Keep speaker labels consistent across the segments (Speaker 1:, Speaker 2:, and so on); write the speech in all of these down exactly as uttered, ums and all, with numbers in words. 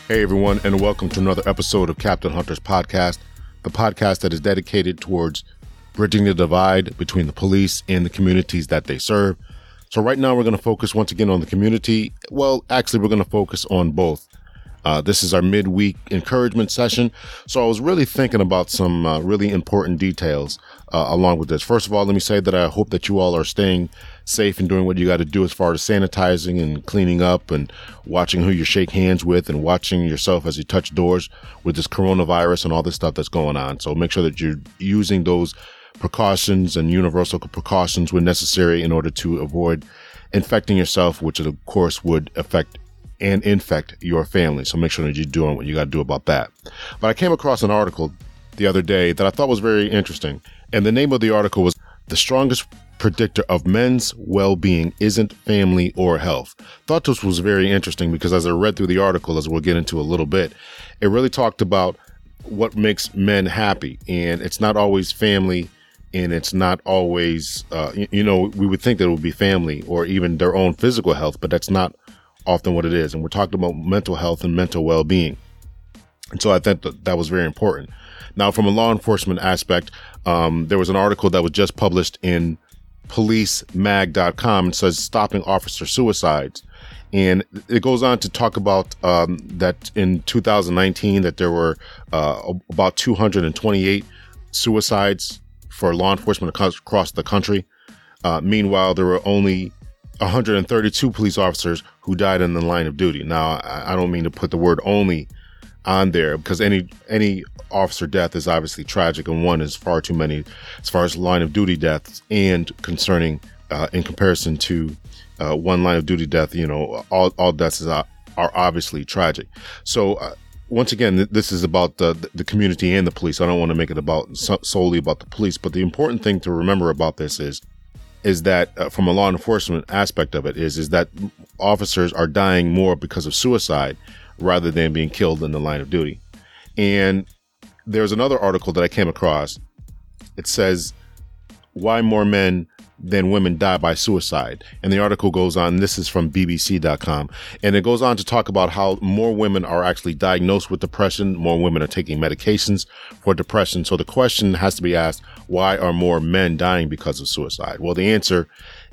Speaker 1: Hey everyone, and welcome to another episode of Captain Hunter's Podcast, the podcast that is dedicated towards bridging the divide between the police and the communities that they serve. So right now we're going to focus once again on the community. Well, actually we're going to focus on both. Uh, this is our midweek encouragement session. So I was really thinking about some uh, really important details uh, along with this. First of all, let me say that I hope that you all are staying safe and doing what you got to do as far as sanitizing and cleaning up and watching who you shake hands with and watching yourself as you touch doors with this coronavirus and all this stuff that's going on. So make sure that you're using those precautions and universal precautions when necessary in order to avoid infecting yourself, which of course would affect and infect your family. So make sure that you're doing what you got to do about that. But I came across an article the other day that I thought was very interesting. And the name of the article was "The Strongest Predictor of Men's Well-Being Isn't Family or Health." Thought this was very interesting because as I read through the article, as we'll get into a little bit, it really talked about what makes men happy. And it's not always family, and it's not always, uh, you, you know, we would think that it would be family or even their own physical health, but that's not often what it is. And we're talking about mental health and mental well-being. And so I think that that was very important. Now, from a law enforcement aspect, um, there was an article that was just published in police mag dot com. It says stopping officer suicides. And it goes on to talk about um, that in two thousand nineteen, that there were uh, about two hundred twenty-eight suicides for law enforcement across the country. Uh, meanwhile, there were only one hundred thirty-two police officers who died in the line of duty. Now, I don't mean to put the word only on there because any any officer death is obviously tragic, and one is far too many as far as line of duty deaths and concerning uh, in comparison to uh, one line of duty death. You know, all all deaths is, uh, are obviously tragic. So uh, once again, th- this is about the the community and the police. I don't want to make it about so- solely about the police, but the important thing to remember about this is is that uh, from a law enforcement aspect of it is, is that officers are dying more because of suicide rather than being killed in the line of duty. And there's another article that I came across. It says, why more men than women die by suicide? And the article goes on, this is from B B C dot com, and it goes on to talk about how more women are actually diagnosed with depression. More women are taking medications for depression. So the question has to be asked, why are more men dying because of suicide? Well, the answer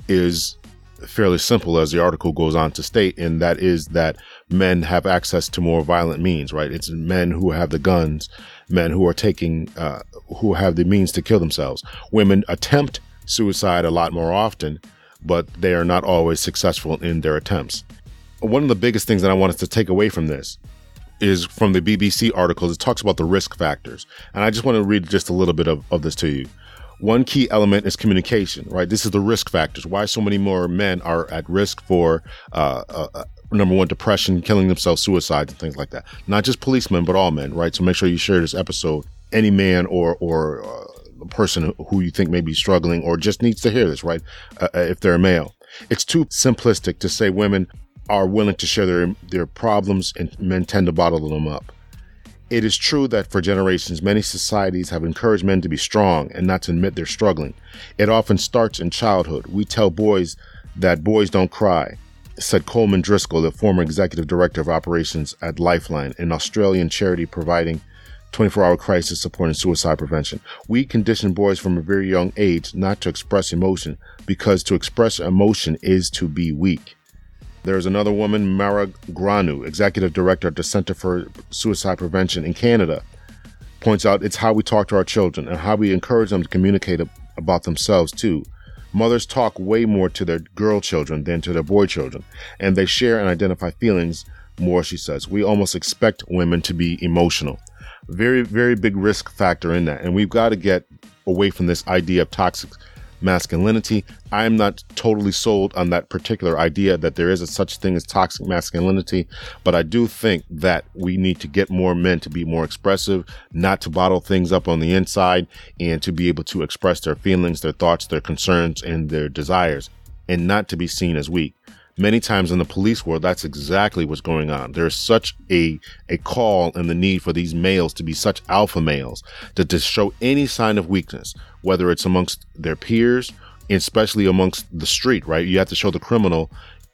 Speaker 1: is fairly simple, as the article goes on to state, and that is that men have access to more violent means, right? It's men who have the guns, men who are taking, uh, who have the means to kill themselves. Women attempt suicide a lot more often, but they are not always successful in their attempts. One of the biggest things that I wanted to take away from this is from the B B C article. It talks about the risk factors. And I just want to read just a little bit of, of this to you. One key element is communication, right? This is the risk factors. Why so many more men are at risk for, uh, uh, number one, depression, killing themselves, suicides, and things like that. Not just policemen, but all men, right? So make sure you share this episode. Any man or, or, uh, person who you think may be struggling or just needs to hear this, right? Uh, if they're a male. It's too simplistic to say women are willing to share their, their problems and men tend to bottle them up. It is true that for generations, many societies have encouraged men to be strong and not to admit they're struggling. It often starts in childhood. We tell boys that boys don't cry, said Coleman Driscoll, the former executive director of operations at Lifeline, an Australian charity providing twenty-four hour crisis support and suicide prevention. We condition boys from a very young age not to express emotion because to express emotion is to be weak. There's another woman, Mara Granu, executive director at the Center for Suicide Prevention in Canada, points out it's how we talk to our children and how we encourage them to communicate about themselves too. Mothers talk way more to their girl children than to their boy children, and they share and identify feelings more, she says. We almost expect women to be emotional. Very, very big risk factor in that. And we've got to get away from this idea of toxic masculinity. I'm not totally sold on that particular idea that there is a such thing as toxic masculinity, but I do think that we need to get more men to be more expressive, not to bottle things up on the inside, and to be able to express their feelings, their thoughts, their concerns, and their desires, and not to be seen as weak. Many times in the police world, that's exactly what's going on. There's such a a call and the need for these males to be such alpha males that to show any sign of weakness, whether it's amongst their peers, especially amongst the street, right? You have to show the criminal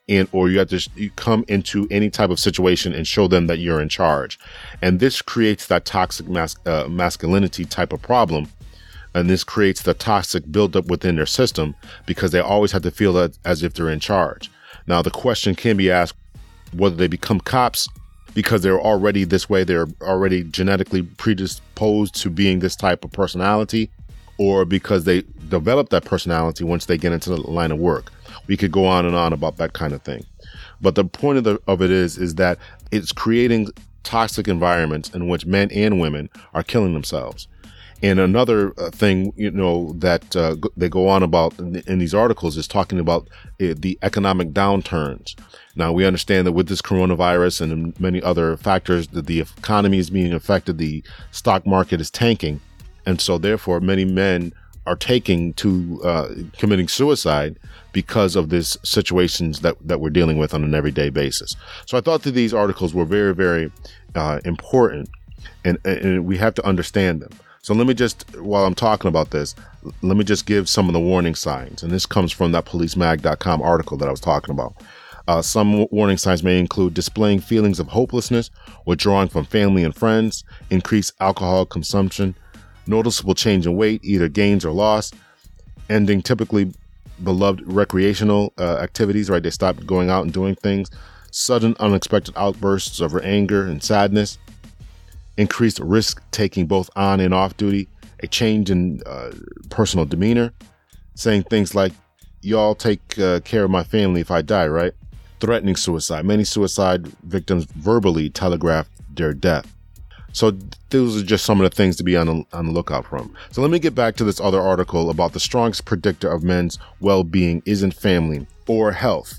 Speaker 1: and or you have to you come into any type of situation and show them that you're in charge. And this creates that toxic mas- uh, masculinity type of problem. And this creates the toxic buildup within their system because they always have to feel that as if they're in charge. Now, the question can be asked whether they become cops because they're already this way, they're already genetically predisposed to being this type of personality, or because they develop that personality once they get into the line of work. We could go on and on about that kind of thing. But the point of, the, of it is, is that it's creating toxic environments in which men and women are killing themselves. And another uh, thing, you know, that uh, g- they go on about in, in these articles is talking about uh, the economic downturns. Now, we understand that with this coronavirus and many other factors, that the economy is being affected, the stock market is tanking. And so therefore, many men are taking to uh, committing suicide because of these situations that, that we're dealing with on an everyday basis. So I thought that these articles were very, very uh, important, and, and we have to understand them. So let me just, while I'm talking about this, let me just give some of the warning signs. And this comes from that police mag dot com article that I was talking about. Uh, some warning signs may include displaying feelings of hopelessness, withdrawing from family and friends, increased alcohol consumption, noticeable change in weight, either gains or loss, ending typically beloved recreational uh, activities, right? They stop going out and doing things, sudden unexpected outbursts of anger and sadness, increased risk taking both on and off duty, a change in uh, personal demeanor, saying things like, y'all take uh, care of my family if I die, right? Threatening suicide. Many suicide victims verbally telegraph their death. So those are just some of the things to be on the, on the lookout from. So let me get back to this other article about the strongest predictor of men's well-being isn't family or health.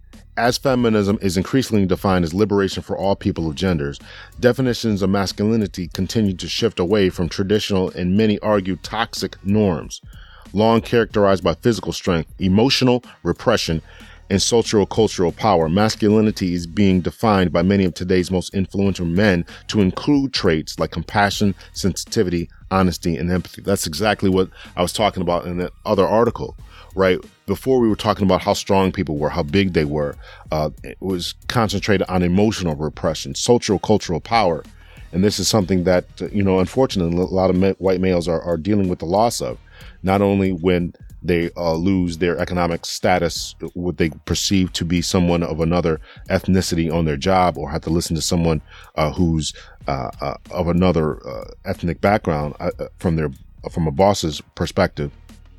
Speaker 1: As feminism is increasingly defined as liberation for all people of genders, definitions of masculinity continue to shift away from traditional and many argue toxic norms, long characterized by physical strength, emotional repression, and socio-cultural power. Masculinity is being defined by many of today's most influential men to include traits like compassion, sensitivity, honesty, and empathy. That's exactly what I was talking about in that other article, right? Before we were talking about how strong people were, how big they were. Uh, it was concentrated on emotional repression, socio-cultural power. And this is something that, you know, unfortunately, a lot of ma- white males are, are dealing with the loss of, not only when they uh, lose their economic status, what they perceive to be someone of another ethnicity on their job, or have to listen to someone uh, who's uh, uh, of another uh, ethnic background uh, from their from a boss's perspective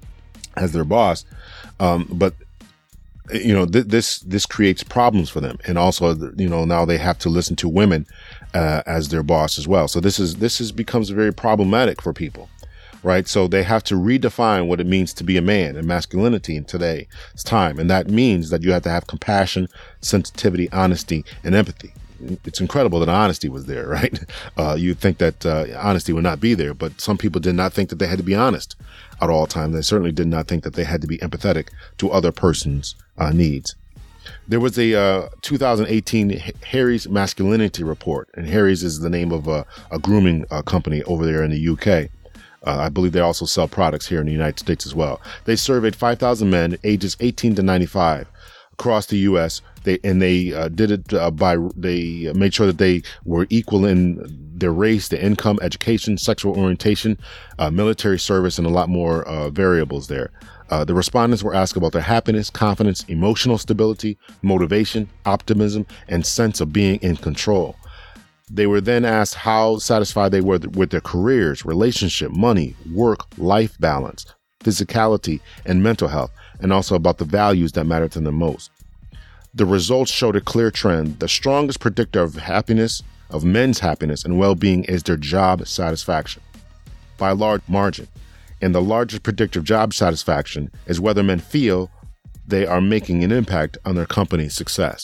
Speaker 1: as their boss. Um, but you know, th- this this creates problems for them, and also, you know, now they have to listen to women uh, as their boss as well. So this is this is becomes very problematic for people. Right. So they have to redefine what it means to be a man and masculinity in today's time. And that means that you have to have compassion, sensitivity, honesty, and empathy. It's incredible that honesty was there, right? Uh, you'd think that uh, honesty would not be there, but some people did not think that they had to be honest at all times. They certainly did not think that they had to be empathetic to other person's uh, needs. There was a uh, two thousand eighteen Harry's Masculinity Report, and Harry's is the name of a, a grooming uh, company over there in the U K. Uh, I believe they also sell products here in the United States as well. They surveyed five thousand men ages eighteen to ninety-five across the U S. They and they uh, did it uh, by they made sure that they were equal in their race, their income, education, sexual orientation, uh, military service, and a lot more uh, variables there. Uh, the respondents were asked about their happiness, confidence, emotional stability, motivation, optimism, and sense of being in control. They were then asked how satisfied they were with their careers, relationship, money, work, life balance, physicality, and mental health, and also about the values that matter to them most. The results showed a clear trend. The strongest predictor of happiness, of men's happiness and well-being, is their job satisfaction by a large margin. And the largest predictor of job satisfaction is whether men feel they are making an impact on their company's success.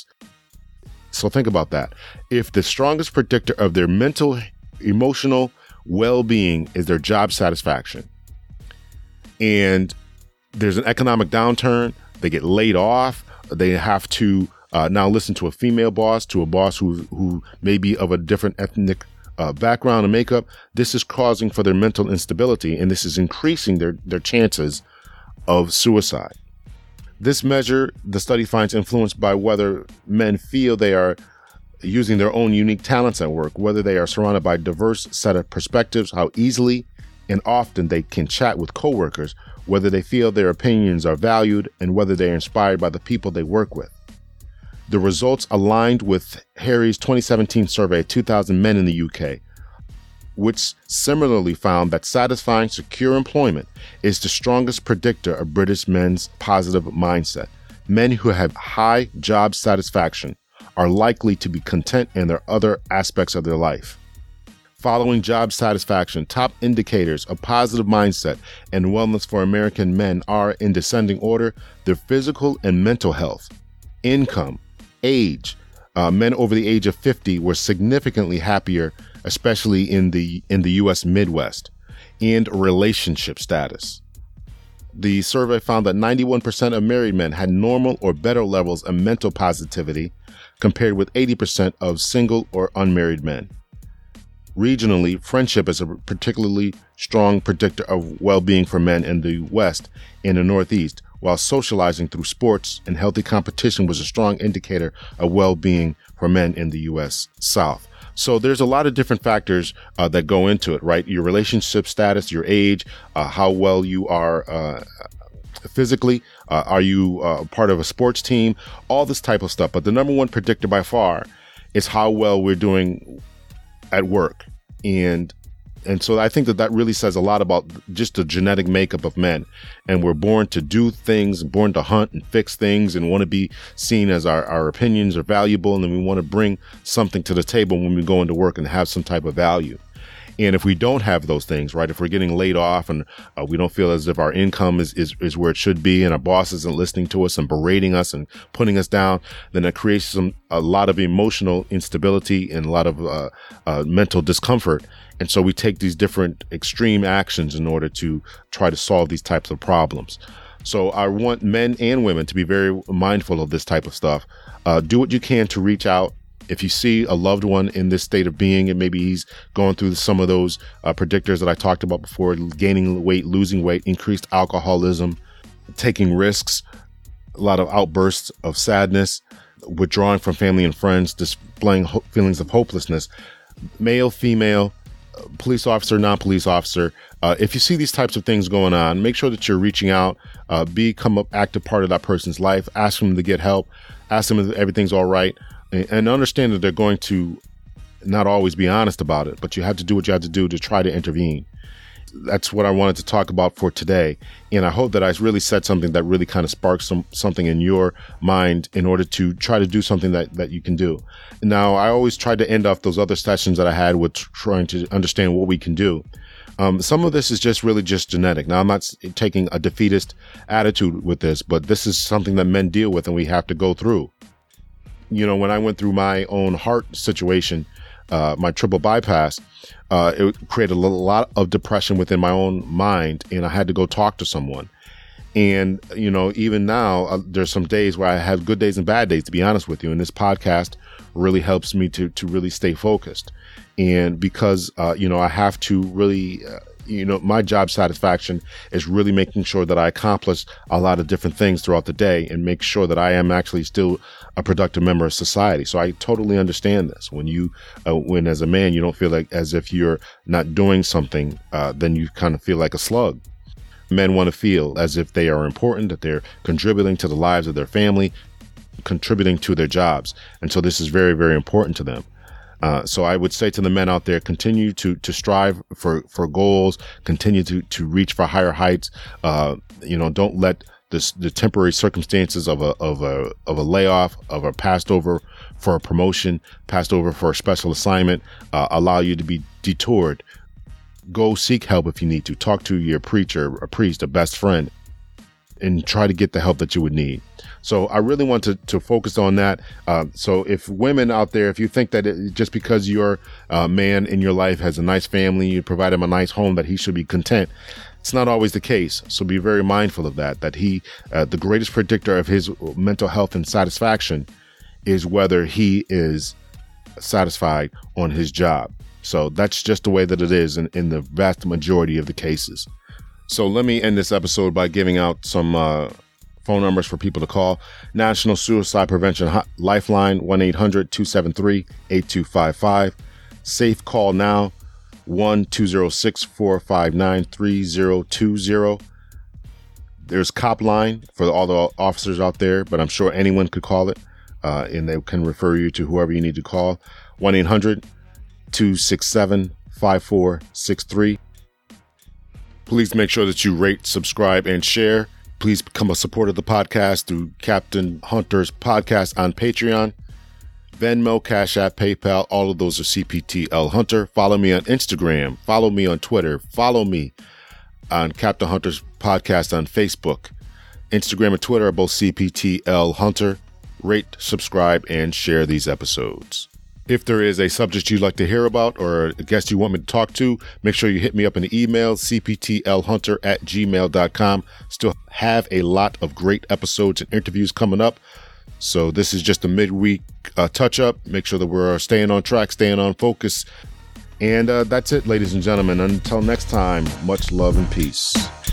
Speaker 1: So think about that. If the strongest predictor of their mental, emotional well-being is their job satisfaction, and there's an economic downturn, they get laid off, they have to uh, now listen to a female boss, to a boss who who may be of a different ethnic uh, background and makeup, this is causing for their mental instability, and this is increasing their, their chances of suicide. This measure, the study finds, influenced by whether men feel they are using their own unique talents at work, whether they are surrounded by a diverse set of perspectives, how easily and often they can chat with coworkers, whether they feel their opinions are valued, and whether they are inspired by the people they work with. The results aligned with Harry's twenty seventeen survey of two thousand men in the U K, which similarly found that satisfying, secure employment is the strongest predictor of British men's positive mindset. Men who have high job satisfaction are likely to be content in their other aspects of their life. Following job satisfaction, top indicators of positive mindset and wellness for American men are, in descending order, their physical and mental health, income, age. Uh, men over the age of fifty were significantly happier, especially in the in the U S Midwest, and relationship status. The survey found that ninety-one percent of married men had normal or better levels of mental positivity, compared with eighty percent of single or unmarried men. Regionally, friendship is a particularly strong predictor of well-being for men in the West and the Northeast, while socializing through sports and healthy competition was a strong indicator of well-being for men in the U S South. So there's a lot of different factors uh, that go into it, right? Your relationship status, your age, uh, how well you are uh, physically, uh, are you uh, part of a sports team, all this type of stuff. But the number one predictor by far is how well we're doing at work. And and so I think that that really says a lot about just the genetic makeup of men. And we're born to do things, born to hunt and fix things, and want to be seen as our, our opinions are valuable. And then we want to bring something to the table when we go into work and have some type of value. And if we don't have those things, right, if we're getting laid off and uh, we don't feel as if our income is, is, is where it should be, and our boss isn't listening to us and berating us and putting us down, then that creates some, a lot of emotional instability and a lot of uh, uh, mental discomfort. And so we take these different extreme actions in order to try to solve these types of problems. So I want men and women to be very mindful of this type of stuff. Uh, do what you can to reach out. If you see a loved one in this state of being, and maybe he's going through some of those uh, predictors that I talked about before, gaining weight, losing weight, increased alcoholism, taking risks, a lot of outbursts of sadness, withdrawing from family and friends, displaying ho- feelings of hopelessness, male, female, police officer, non-police officer. Uh, if you see these types of things going on, make sure that you're reaching out, uh, become an active part of that person's life, ask them to get help, ask them if everything's all right. And understand that they're going to not always be honest about it, but you have to do what you have to do to try to intervene. That's what I wanted to talk about for today. And I hope that I really said something that really kind of sparks some something in your mind in order to try to do something that, that you can do. Now, I always try to end off those other sessions that I had with trying to understand what we can do. Um, some of this is just really just genetic. Now, I'm not taking a defeatist attitude with this, but this is something that men deal with and we have to go through. You know, when I went through my own heart situation, uh, my triple bypass, uh, it created a lot of depression within my own mind, and I had to go talk to someone. And, you know, even now, uh, there's some days where I have good days and bad days, to be honest with you. And this podcast really helps me to to really stay focused. And because, uh, you know, I have to really, uh, you know, my job satisfaction is really making sure that I accomplish a lot of different things throughout the day and make sure that I am actually still a productive member of society. So I totally understand this. When you, uh, when as a man, you don't feel like as if you're not doing something, uh, then you kind of feel like a slug. Men want to feel as if they are important, that they're contributing to the lives of their family, contributing to their jobs. And so this is very, very important to them. Uh, so I would say to the men out there, continue to to strive for, for goals, continue to, to reach for higher heights. Uh, you know, don't let this, the temporary circumstances of a of a of a layoff, of a passed over for a promotion, passed over for a special assignment, uh, allow you to be detoured. Go seek help if you need to. Talk to your preacher, a priest, a best friend, and try to get the help that you would need. So I really want to, to focus on that. Uh, so if women out there, if you think that it, just because your uh, man in your life has a nice family, you provide him a nice home, that he should be content, it's not always the case. So be very mindful of that, that he, uh, the greatest predictor of his mental health and satisfaction is whether he is satisfied on his job. So that's just the way that it is in, in the vast majority of the cases. So let me end this episode by giving out some uh, phone numbers for people to call. National Suicide Prevention Hot- Lifeline, one eight hundred two seven three eight two five five. Safe Call Now, one two zero six four five nine three zero two zero. There's Cop Line for all the officers out there, but I'm sure anyone could call it, uh, and they can refer you to whoever you need to call. one eight hundred two six seven five four six three. Please make sure that you rate, subscribe, and share. Please become a supporter of the podcast through Captain Hunter's Podcast on Patreon, Venmo, Cash App, PayPal. All of those are C P T L Hunter. Follow me on Instagram. Follow me on Twitter. Follow me on Captain Hunter's Podcast on Facebook. Instagram and Twitter are both C P T L Hunter. Rate, subscribe, and share these episodes. If there is a subject you'd like to hear about or a guest you want me to talk to, make sure you hit me up in the email, c p t l hunter at gmail dot com. Still have a lot of great episodes and interviews coming up. So this is just a midweek uh, touch-up. Make sure that we're staying on track, staying on focus. And uh, that's it, ladies and gentlemen. Until next time, much love and peace.